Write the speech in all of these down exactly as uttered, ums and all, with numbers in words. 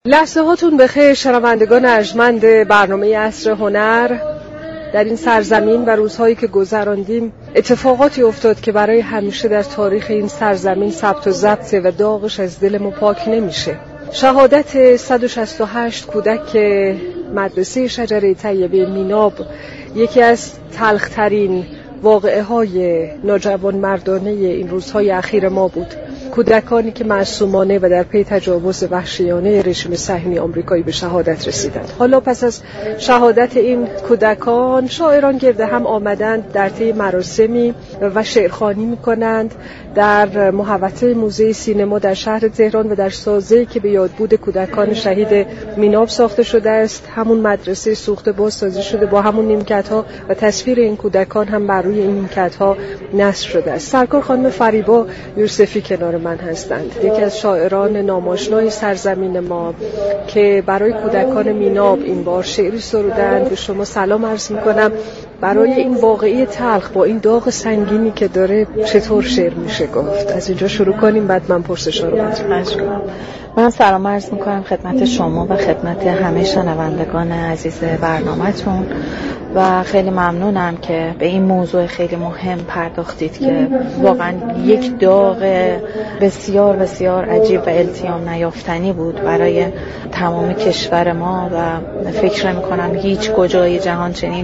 لحظه هاتون بخیر شنوندگان ارجمند برنامه عصر هنر. در این سرزمین و روزهایی که گذراندیم اتفاقاتی افتاد که برای همیشه در تاریخ این سرزمین ثبت و ضبطه و داغش از دل ما پاک نمیشه. شهادت صد و شصت و هشت کودک مدرسه شجره طیبه میناب یکی از تلخ‌ترین واقعه های ناجوانمردانه این روزهای اخیر ما بود. کودکانی که معصومانه و در پی تجاوز وحشیانه رژیم صهیونی آمریکایی به شهادت رسیدند. حالا پس از شهادت این کودکان شاعران گرد هم آمدند، در طی مراسمی و شعرخوانی می‌کنند در محوطه موزه سینما در شهر تهران و در سازه‌ای که به یادبود کودکان شهید میناب ساخته شده است. همون مدرسه سوخته بازسازی شده با همون نیمکت‌ها و تصویر این کودکان هم بر روی این نیمکت‌ها نصب شده است. سرکار خانم فریبا یوسفی کنار من هستند، یکی از شاعران ناماشنای سرزمین ما که برای کودکان میناب این بار شعری سرودند. به شما سلام عرض می‌کنم. برای این واقعی تلخ با این داغ سنگینی که داره چطور شعر میشه گفت؟ از اینجا شروع کنیم بعد من پرسش‌ها رو مطرح کنم. من سلام عرض میکنم خدمت شما و خدمت همه شنوندگان عزیز برنامه‌تون و خیلی ممنونم که به این موضوع خیلی مهم پرداختید که واقعا یک داغ بسیار بسیار عجیب و التیام نیافتنی بود برای تمام کشور ما و فکر میکنم هیچ کجای جهان چنین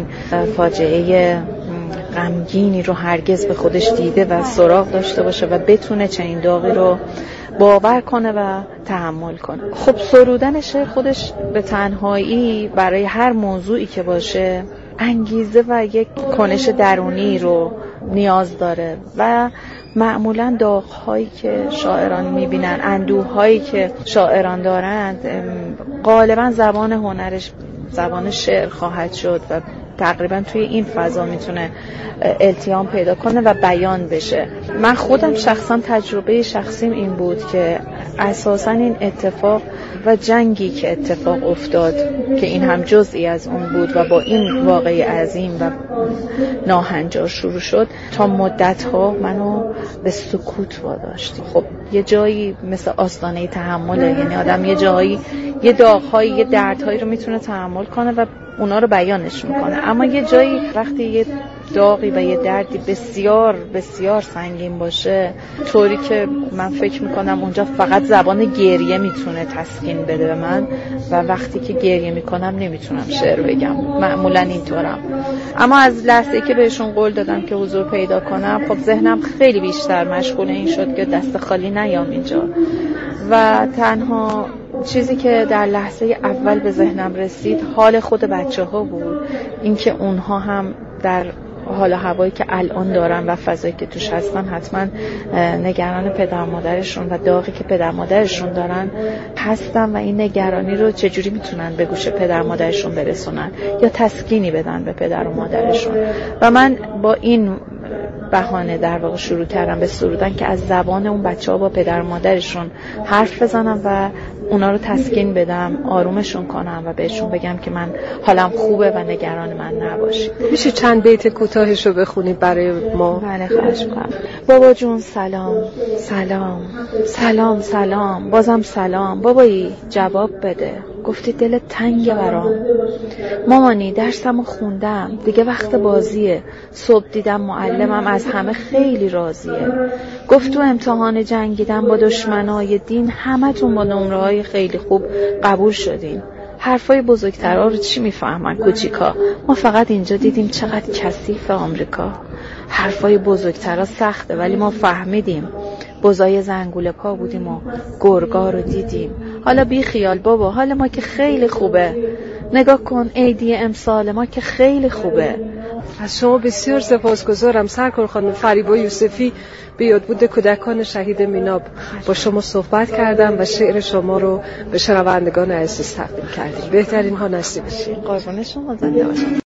فاجعه غمگینی رو هرگز به خودش دیده و سراغ داشته باشه و بتونه چنین داغی رو باور کنه و تحمل کنه. خب سرودن شعر خودش به تنهایی برای هر موضوعی که باشه انگیزه و یک کنش درونی رو نیاز داره و معمولا داغ‌هایی که شاعران می‌بینن، اندوه‌هایی که شاعران دارند، غالبا زبان هنرش زبان شعر خواهد شد و تقریبا توی این فضا میتونه التیام پیدا کنه و بیان بشه. من خودم شخصا تجربه شخصیم این بود که اساسا این اتفاق و جنگی که اتفاق افتاد که این هم جزئی از اون بود و با این واقعه عظیم و ناهنجار شروع شد تا مدت‌ها منو به سکوت واداشت. خب یه جایی مثل آستانه تحمله، یعنی آدم یه جایی یه داغ‌هایی یه دردهایی رو میتونه تحمل کنه و اونا رو بیانش میکنه، اما یه جایی وقتی یه داغی و یه دردی بسیار بسیار سنگین باشه طوری که من فکر میکنم اونجا فقط زبان گریه میتونه تسکین بده به من و وقتی که گریه میکنم نمیتونم شعر بگم، معمولا اینطورم. اما از لحظه‌ای که بهشون قول دادم که حضور پیدا کنم خب ذهنم خیلی بیشتر مشغول این شد که دست خالی نیام اینجا و تنها چیزی که در لحظه اول به ذهنم رسید حال خود بچه ها بود، اینکه اونها هم در حال هوایی که الان دارن و فضایی که توش هستن حتما نگران پدر مادرشون و داغی که پدر مادرشون دارن هستن و این نگرانی رو چجوری میتونن به گوش پدر مادرشون برسونن یا تسکینی بدن به پدر و مادرشون. و من با این بهانه در واقع شروع کردم به سرودن که از زبان اون بچه‌ها با پدر و مادرشون حرف بزنم و اونا رو تسکین بدم، آرومشون کنم و بهشون بگم که من حالم خوبه و نگران من نباشید. میشه چند بیت کوتاهش رو بخونید برای ما؟ بله خواهش می‌کنم. بابا جون سلام سلام سلام سلام بازم سلام. بابایی جواب بده، گفتی دلت تنگه برام. مامانی درسمو خوندم دیگه وقت بازیه. صبح دیدم معلمم از همه خیلی راضیه. گفت تو امتحان جنگیدن با دشمنای دین همتون با نمره‌های خیلی خوب قبول شدین. حرفای بزرگترها رو چی میفهمن کوچیکا؟ ما فقط اینجا دیدیم چقدر کثیف آمریکا. حرفای بزرگترها سخته ولی ما فهمیدیم. بزای زنگوله پا بودیم و گرگا رو دیدیم. حالا بی خیال بابا، حال ما که خیلی خوبه. نگاه کن عیدی امسال ما که خیلی خوبه. از شما بسیار سپاسگزارم سرکار خانم فریبا یوسفی. به یادبود کودکان شهید میناب با شما صحبت کردم و شعر شما رو به شنوندگان عزیز تقدیم کردیم. بهترین ها نصیب بشید. قربان شما، زنده باشید.